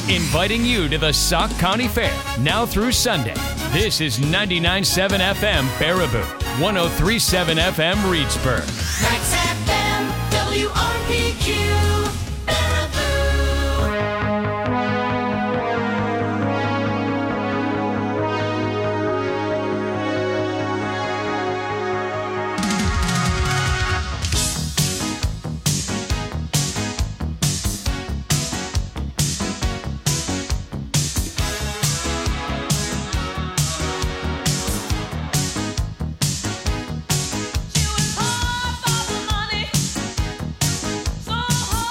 inviting you to the Sauk County Fair now through Sunday. This is 99.7 FM Baraboo, 103.7 FM Reedsburg. Max FM, WRPQ, She was hard for the money, so hard.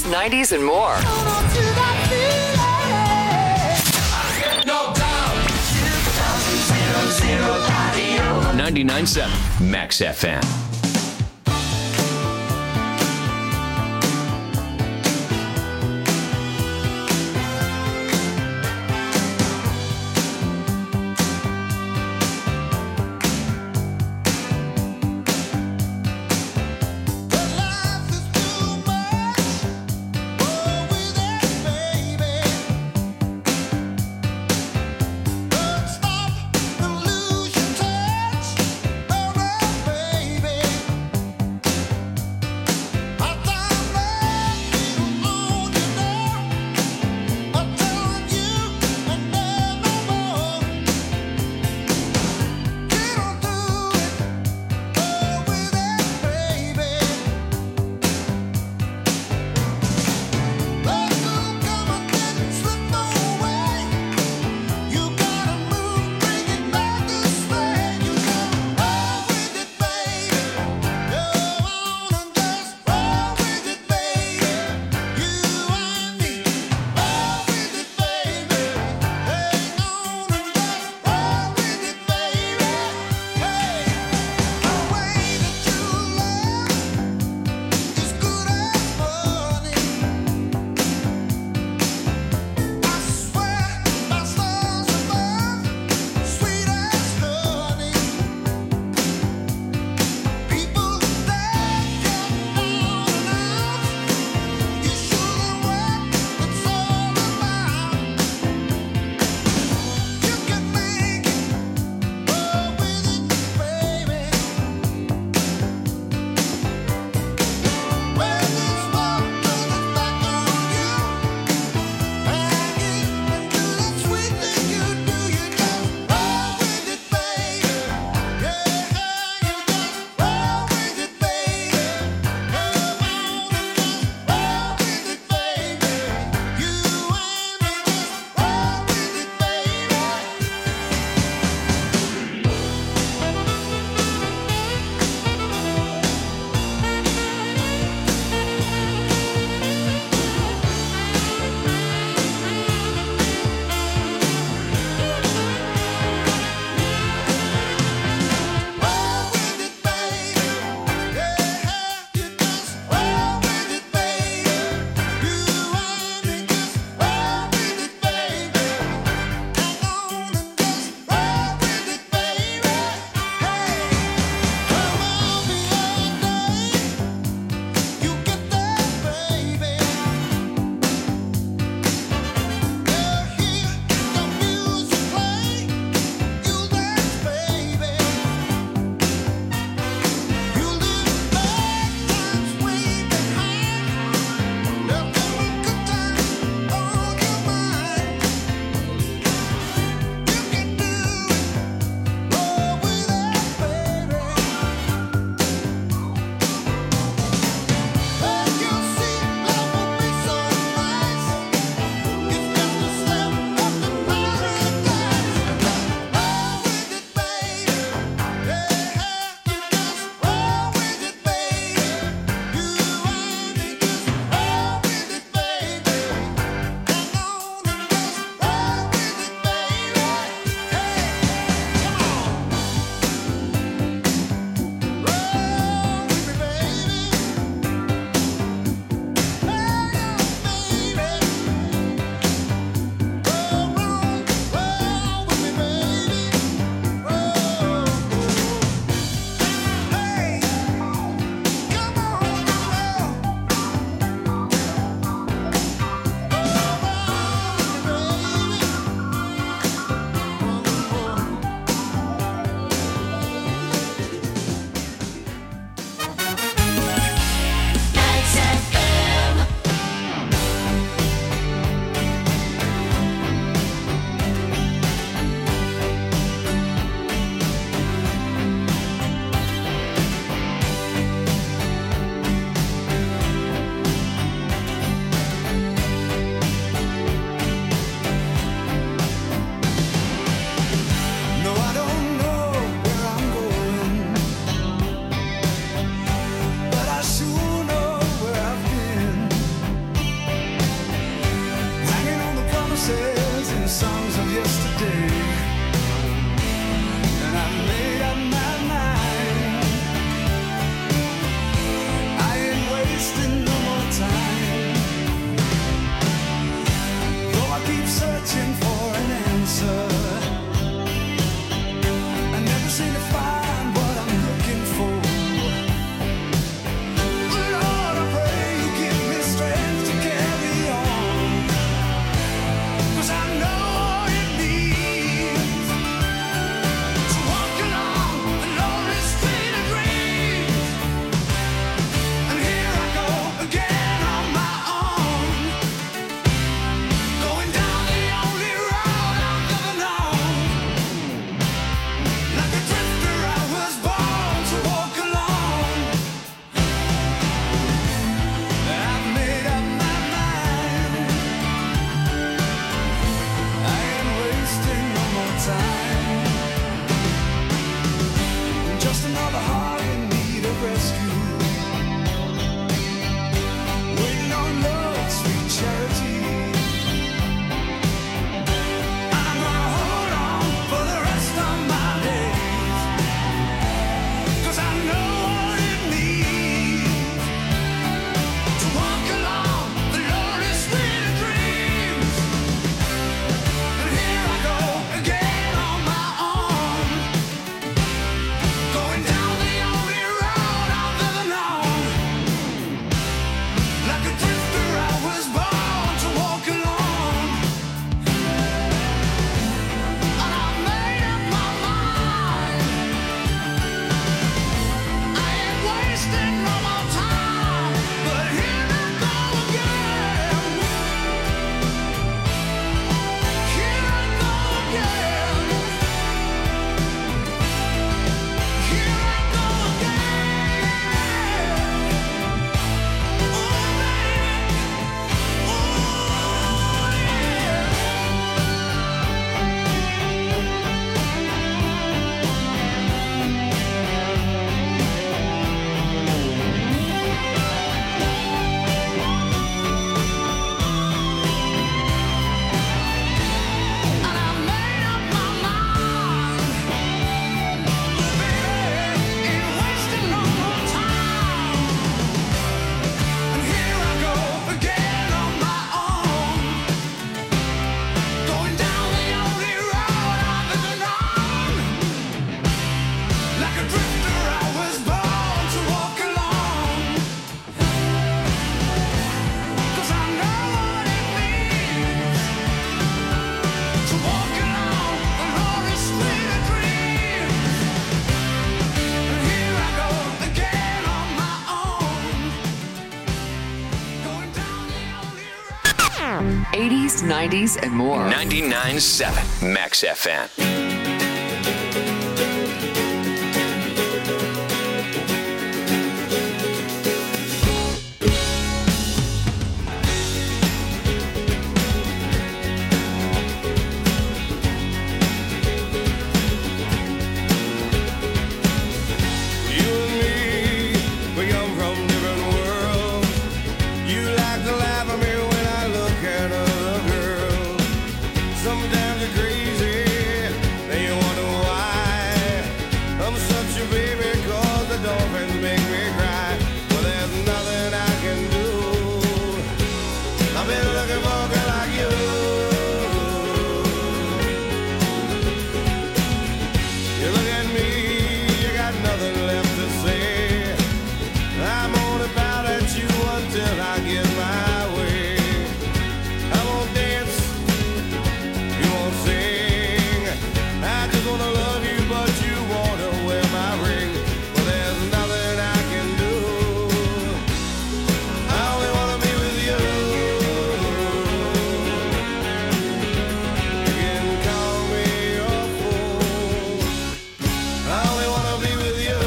80s, 90s, and more. 99.7 Max FM. Stop and lose your touch. Oh, no, baby. seem to find what I'm looking for. Lord, I pray you give me strength to carry on, 'cause I know what it means to walk along the lonely street of dreams. And here I go again on my own, going down the only road I've ever known. Like a drifter, I was born to walk alone. I've made up my mind. I ain't wasting no more time. Just another heart in need of rescue, waiting on love, sweet charity. I'm gonna hold on for the rest of my days, 'cause I know what it means to walk along the lonely street of dreams. And here I go again on my own, going down the only road I've ever known. Like a drifter, I was born to walk alone. And I made up my mind. I ain't wasting no more time. But here I go again. Here I go again. Here I go again. Oh, baby. Oh, yeah. And I made up my mind, baby, ain't wasting no more time. And here I go again on my own, going down the only road I've ever known. Like a drifter, I was born to walk alone, 'cause I know what it means to walk along the lonely street of dreams. And here I go again on my own, going down the only road. 80s, 90s, and more. 99.7 Max FM. You and me, we come from different worlds. You like to laugh at me when I look at other girls. Sometimes you're crazy, then you wonder why. I'm such a baby 'cause the dolphins make me cry. Well, there's nothing I can do. I've been looking for a girl like you. You look at me, you got nothing left to say. I'm only bound at you until I get my way. I won't dance, you won't sing. I just wanna love you, but you wanna wear my ring. Well, there's nothing I can do. I only wanna be with you. You can call me your fool. I only wanna be with you.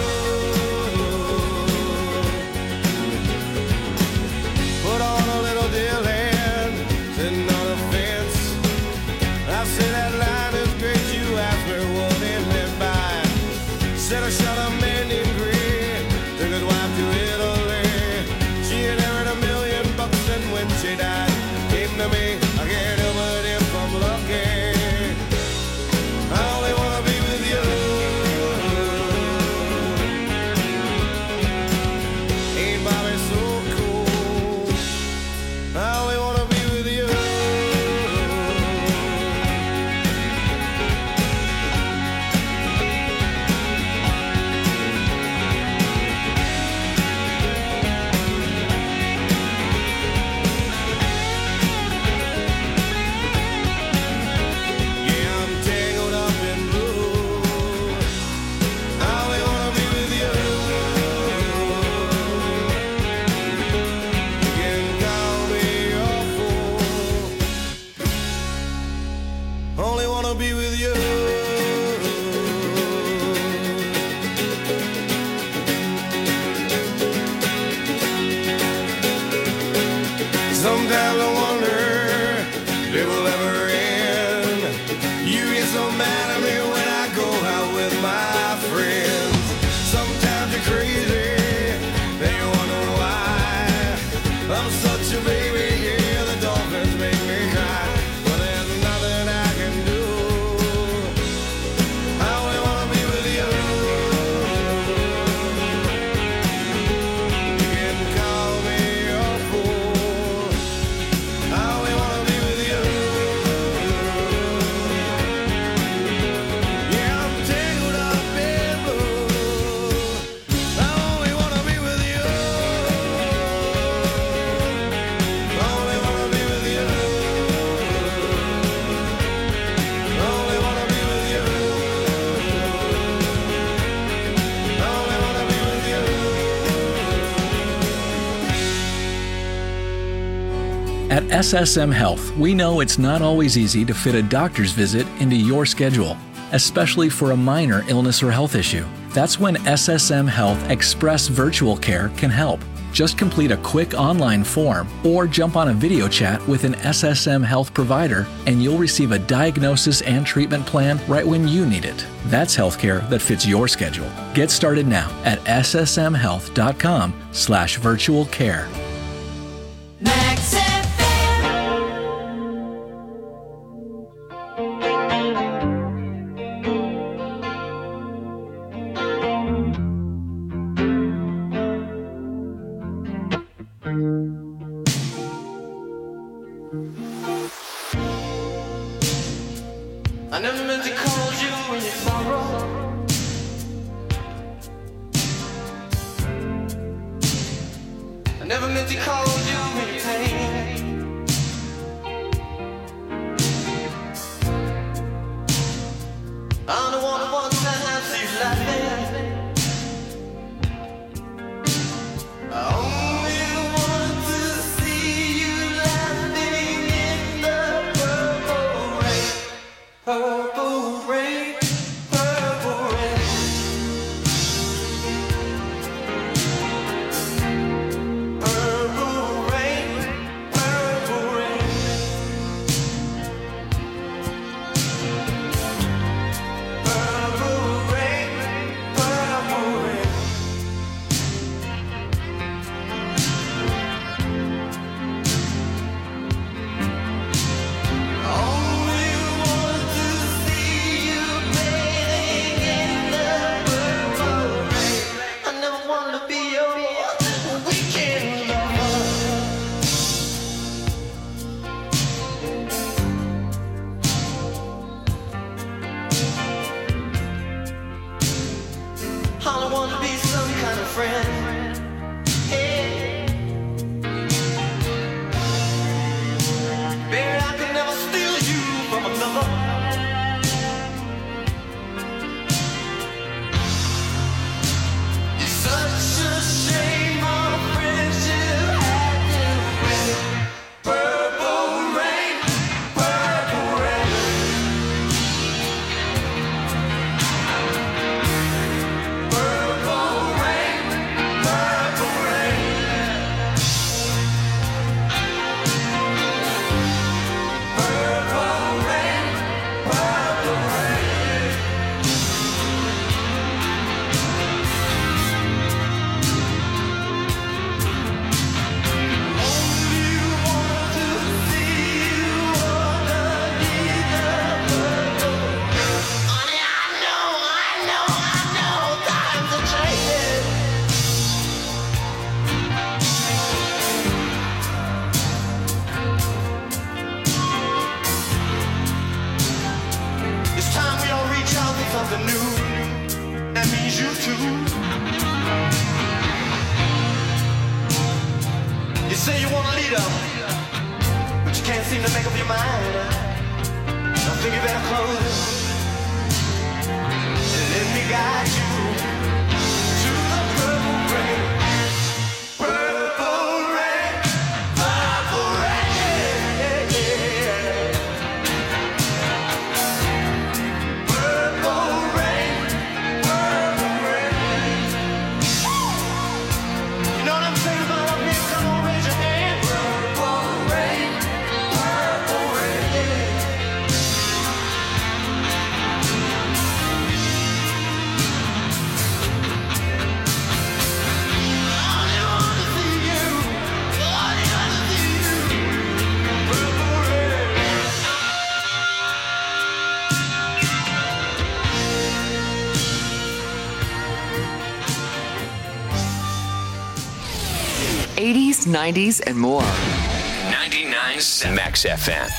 Put on a little deal hand, sitting on a fence. I say that line is great, you asked me what it meant by. Said I shot a man named Green, took his wife to Italy. She inherited $1 million, and when she died, came to me. I can't help but if I'm lucky. I only wanna be with you. Ain't Bobby so cool? I only wanna be with you. At SSM Health, we know it's not always easy to fit a doctor's visit into your schedule, especially for a minor illness or health issue. That's when SSM Health Express Virtual Care can help. Just complete a quick online form or jump on a video chat with an SSM Health provider and you'll receive a diagnosis and treatment plan right when you need it. That's healthcare that fits your schedule. Get started now at ssmhealth.com/virtual care. Max FM. I never meant to call you when you sorrow. I never meant to call you when you pain. I don't want to one time see you laughing. I only want to see you laughing in the purple rain. Purple rain, purple rain. Purple rain, purple rain. Purple rain, purple rain. Only want to see you bathing in the purple rain. I never want to be your weekend lover. I don't want to be some kind of friend. Hey. Baby, I can never steal you from another. It's such a shame our friendship had to end. Purple rain, purple rain. Purple rain, purple rain. Purple rain, purple rain. Only want to see you underneath the purple rain. Honey, I know, times are changing. It's time we all reach out for something new. That means you too. You say you want a leader, but you can't seem to make up your mind. I think you better close and let me guide you to the purple rain. Purple rain, purple rain. Purple rain, purple rain. You know what I'm saying about up here? Come on, raise your hand. Purple rain, purple rain. '80s, '90s, and more. 99.7 Max FM.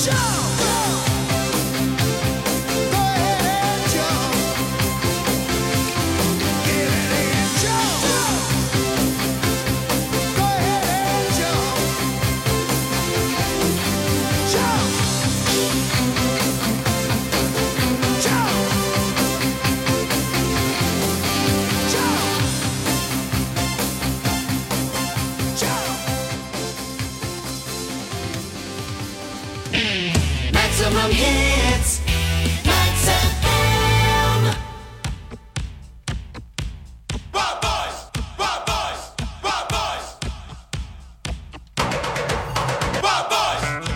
Maximum hits. Max FM. Wild boys, wild boys, wild boys. Wild boys.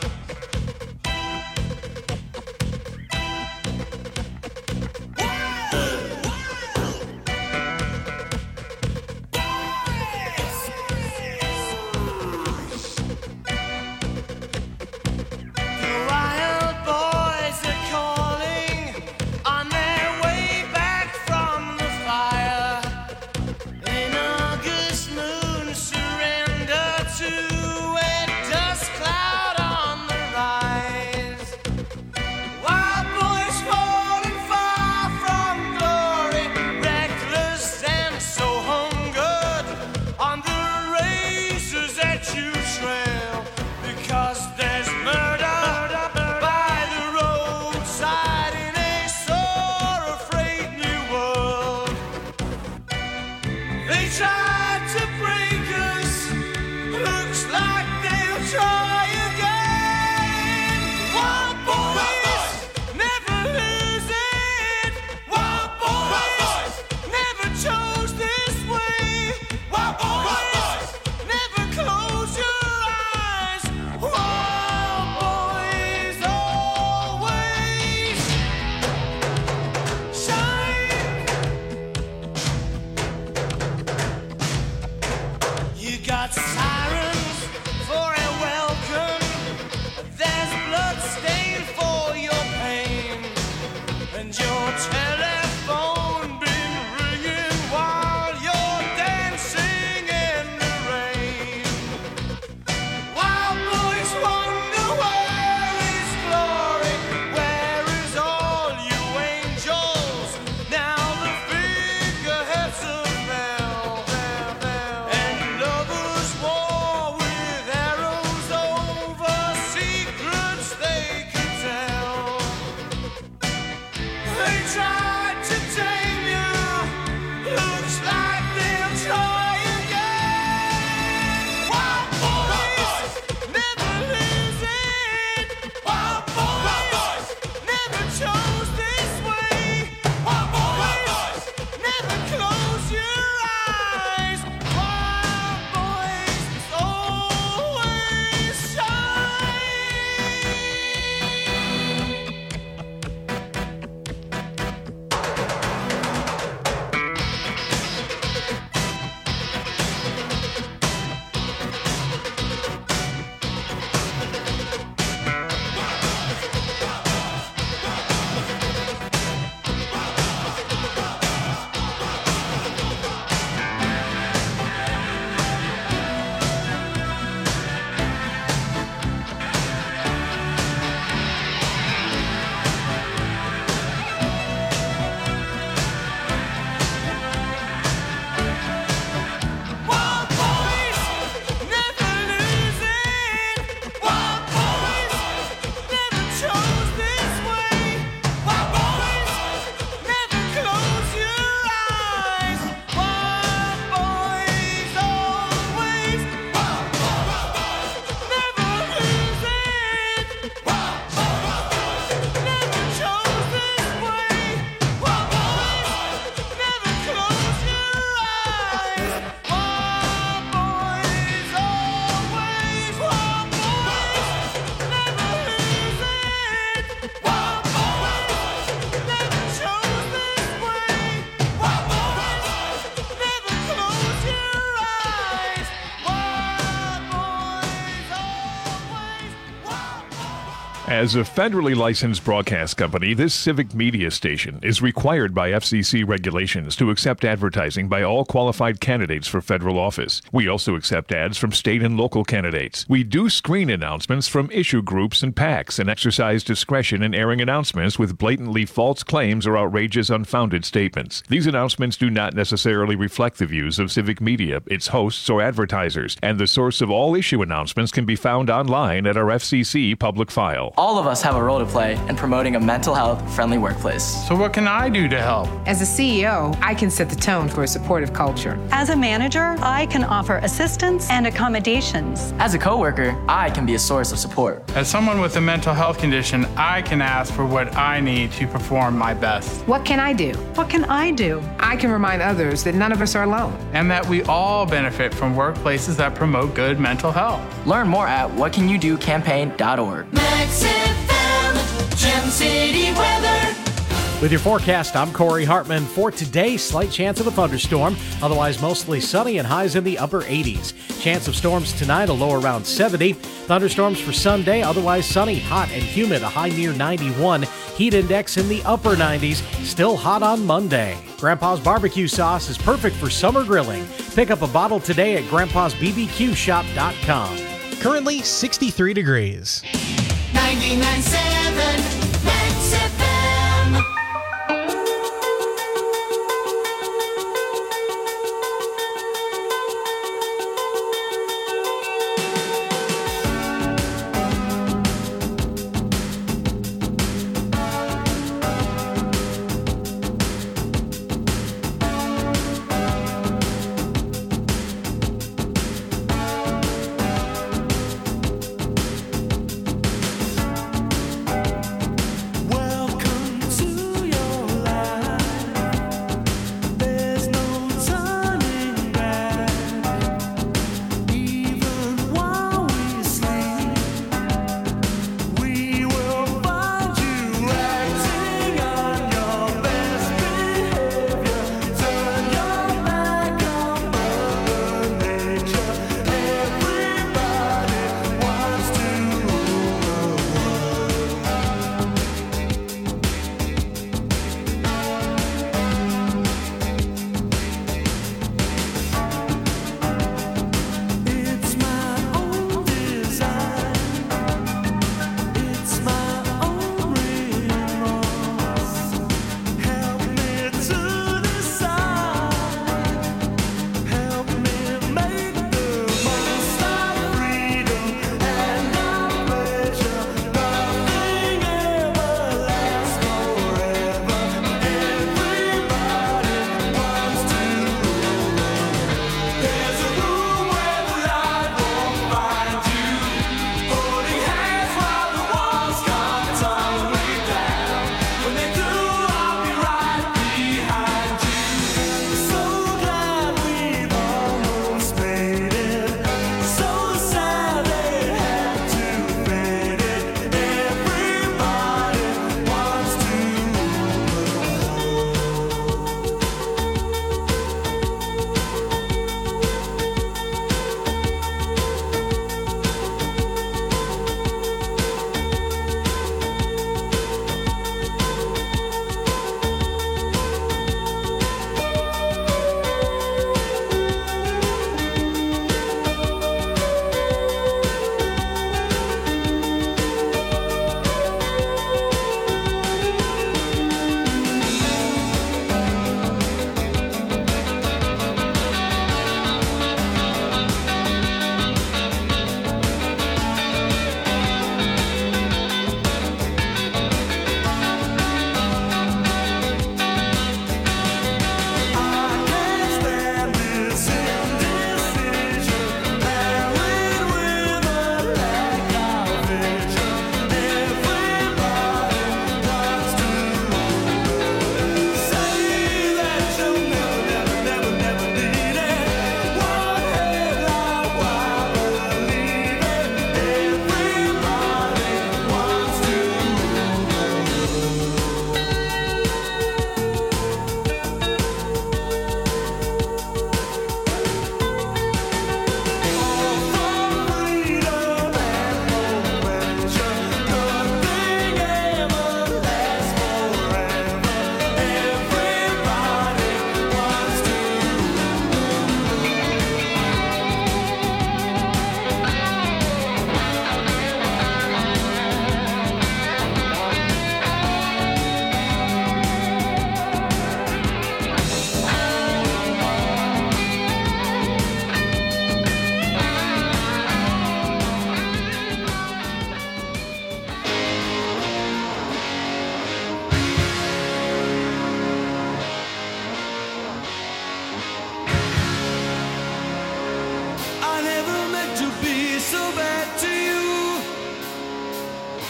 Wild boys are calling on their way back from the fire. An August moon surrender to a dust cloud on the rise. Wild boys falling far from glory, reckless and so hungered on the razors that you trail, because there's murder by the roadside in a sore afraid new world. They tried to break us, looks like they'll try again. Wild boys never lose it. Wild boys never chose this way. Wild boys never close your eyes. Wild As a federally licensed broadcast company, this civic media station is required by FCC regulations to accept advertising by all qualified candidates for federal office. We also accept ads from state and local candidates. We do screen announcements from issue groups and PACs and exercise discretion in airing announcements with blatantly false claims or outrageous, unfounded statements. These announcements do not necessarily reflect the views of civic media, its hosts, or advertisers, and the source of all issue announcements can be found online at our FCC public file. All of us have a role to play in promoting a mental health friendly workplace. So what can I do to help? As a CEO, I can set the tone for a supportive culture. As a manager, I can offer assistance and accommodations. As a coworker, I can be a source of support. As someone with a mental health condition, I can ask for what I need to perform my best. What can I do? What can I do? I can remind others that none of us are alone. And that we all benefit from workplaces that promote good mental health. Learn more at whatcanyoudocampaign.org. Max FM, Gem City weather. With your forecast, I'm Corey Hartman. For today, slight chance of a thunderstorm. Otherwise, mostly sunny and highs in the upper 80s. Chance of storms tonight, a low around 70. Thunderstorms for Sunday, otherwise sunny, hot and humid, a high near 91. Heat index in the upper 90s. Still hot on Monday. Grandpa's barbecue sauce is perfect for summer grilling. Pick up a bottle today at grandpa'sbbqshop.com. Currently 63 degrees. 99.7 Max FM.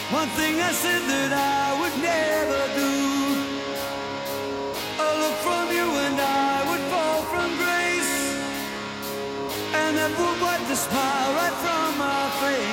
One thing I said that I would never do. A look from you and I would fall from grace, and that would wipe the smile right from my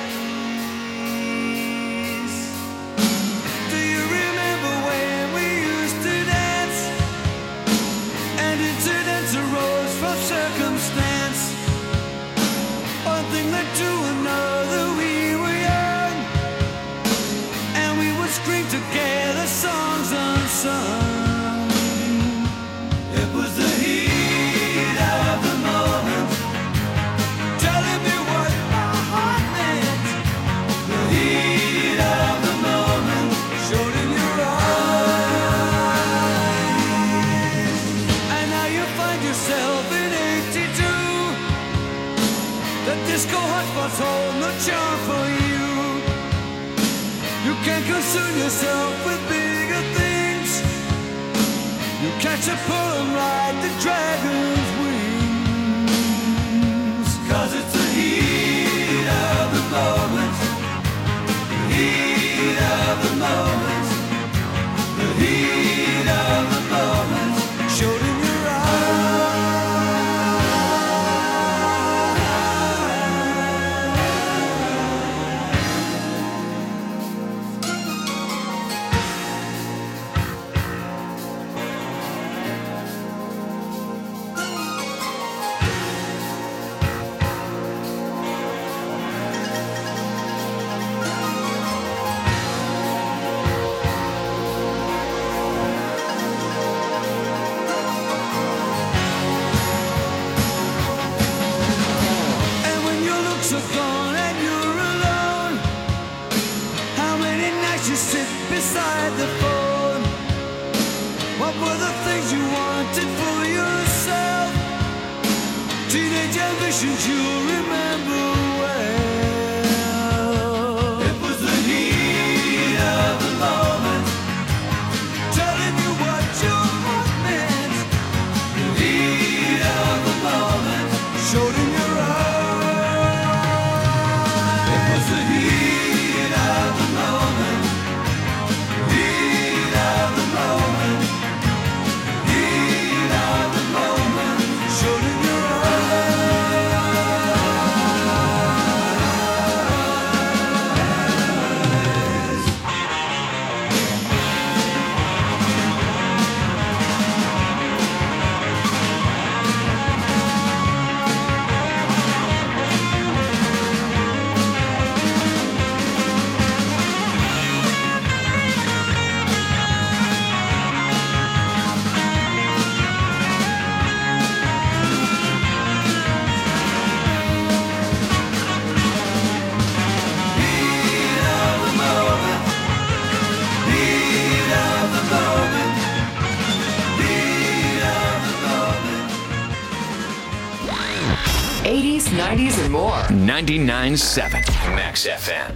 face. Do you remember when we used to dance, and incidents arose from circumstance? One thing led to another, we were young, and we would scream together songs unsung. It was the heat of the moment, telling me what my heart meant. The heat of the moment showed in your eyes. And now you find yourself in 82. The disco hotspots hold no charm for you. You can't concern yourself with bigger things. You catch a pull and ride the dragon's wings. 'Cause it's the heat of the moment. The heat of the moment. The heat of the moment showed in your are gone and you're alone. How many nights you sit beside the phone? What were the things you wanted for yourself? Teenage ambitions you'll remember well. It was the heat of the moment, telling you what your heart meant. The heat of the moment showed in your eyes. '80s, '90s, and more. 99.7 Max FM.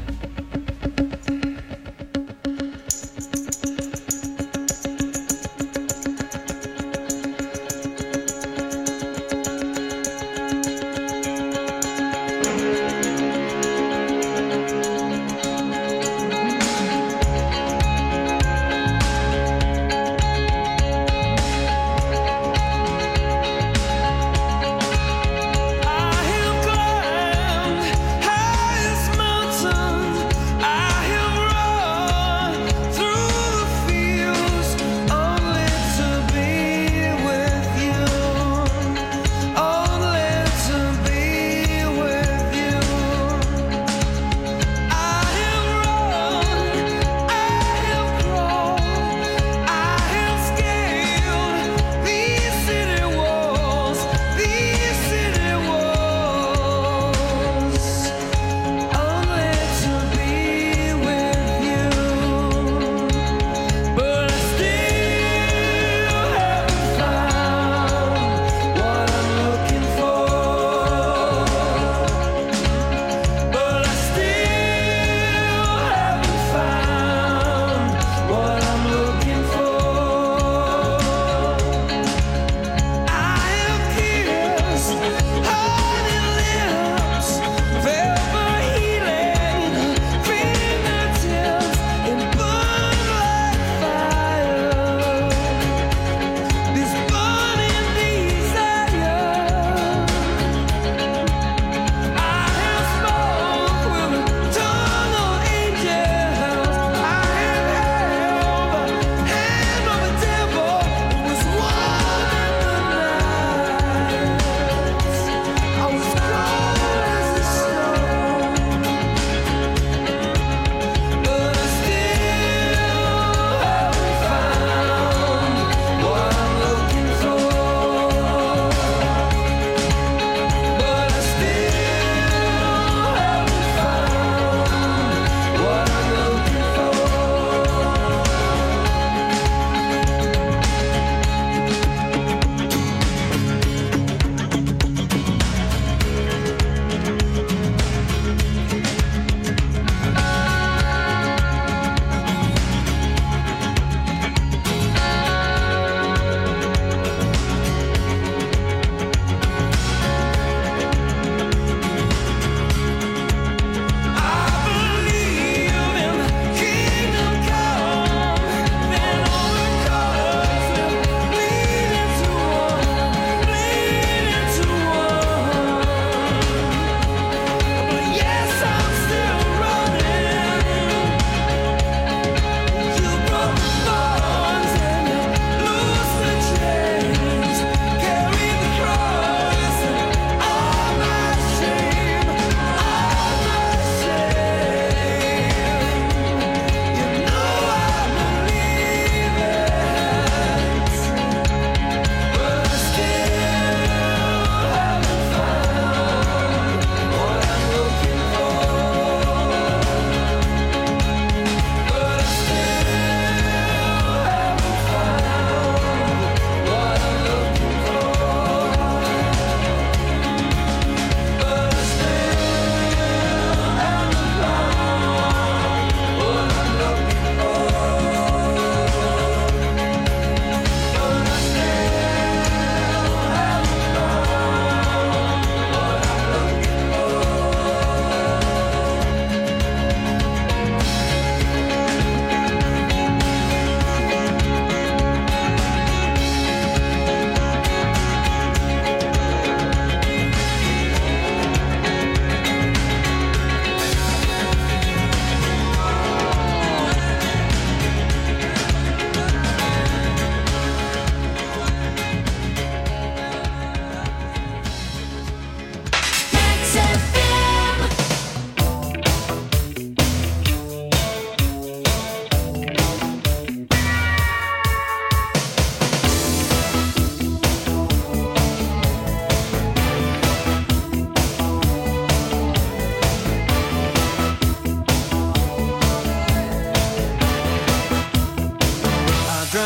I have climbed highest mountain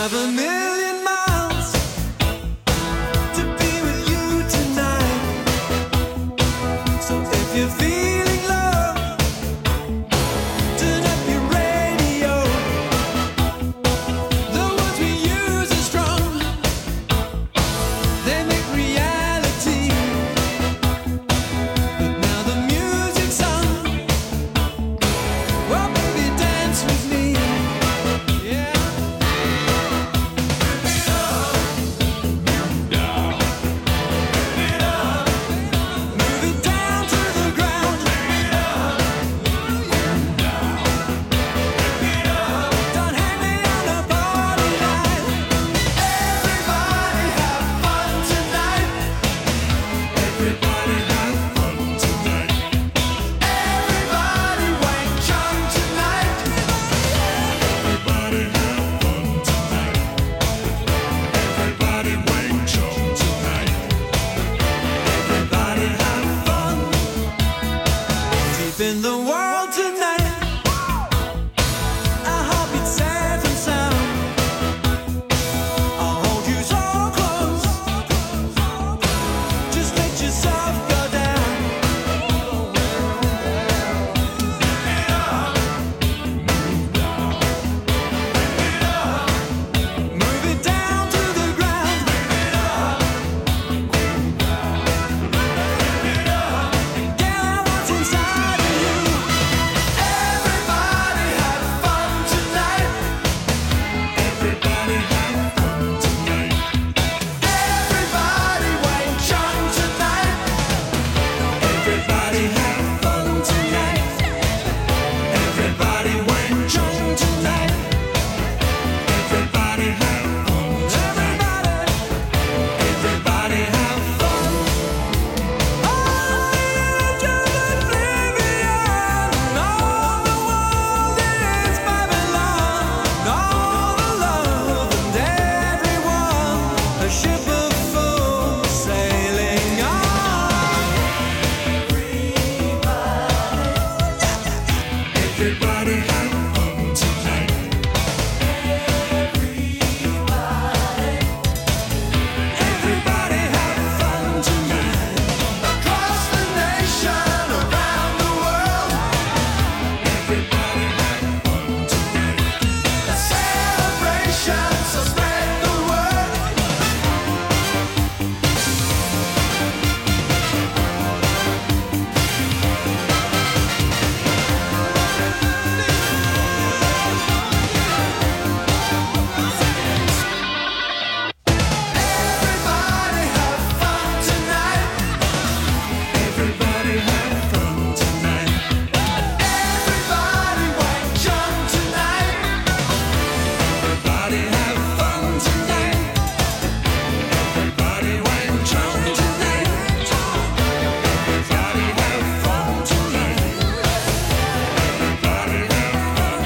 drive a million miles to be with you tonight. So if you're feeling low, turn up your radio. The words we use are strong, they make reality. But now the music's on. Well, baby, dance with me. Yeah. Move it down to the ground. Don't hang me on the party line. Everybody have fun tonight. Everybody have fun tonight. Everybody wank chum tonight. Everybody have fun tonight. Everybody wank chum tonight. Everybody have fun. Deep in the world tonight. Our heartbeat safe and sound. I'll hold you so close. Just let yourself go down. Move it down to the ground. Get what's inside of you. Everybody have fun tonight. Everybody have fun tonight. Everybody wank chum tonight. Everybody have fun tonight. Everybody wank chum tonight. Everybody have fun. Everybody have fun. Oh, just oblivion. All the world is Babylon. All the love and everyone. A ship of fools sailing on. Everybody have fun tonight. Everybody have fun tonight. Across the nation, around the world. Everybody have fun tonight. A celebration, so spread the word. Everybody have fun tonight. Everybody have fun tonight. Everybody wank chum tonight. Everybody have fun tonight. Everybody wank chum tonight. Everybody have fun tonight. Everybody have fun.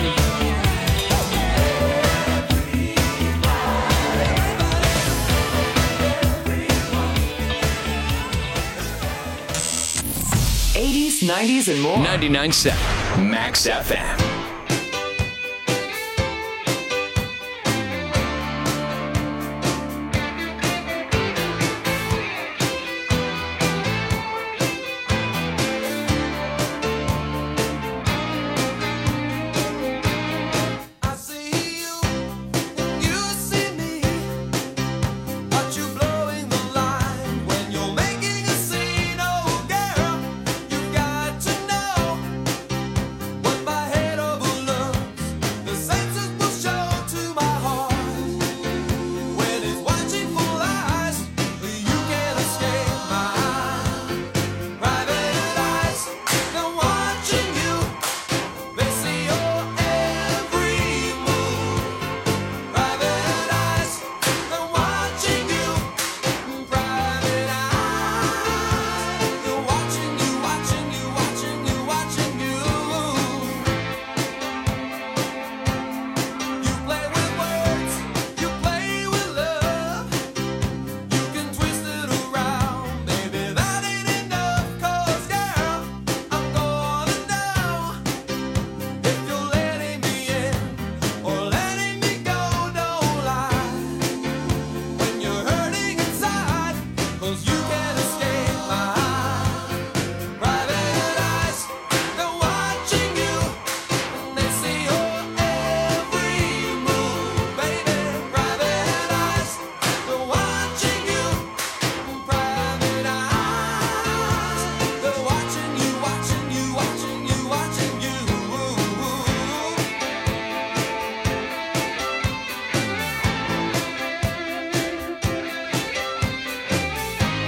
80s, 90s, and more. 99.7 Max FM.